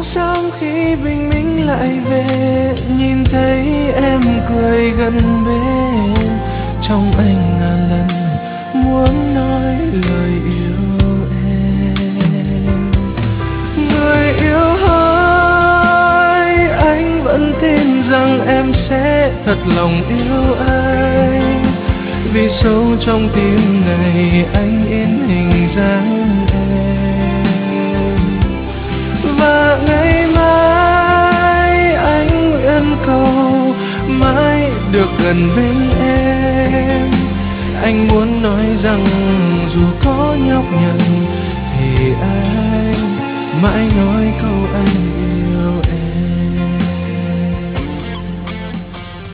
sáng khi bình minh lại về, nhìn thấy em cười gần bên, trong anh ngàn lần muốn nói lời yêu em. Người yêu ơi, anh vẫn tin rằng em sẽ thật lòng yêu anh, vì sâu trong tim này anh in hình dáng em. Và ngày mai anh nguyện cầu mãi được gần bên em. Anh muốn nói rằng dù có nhọc nhằn thì anh mãi nói câu anh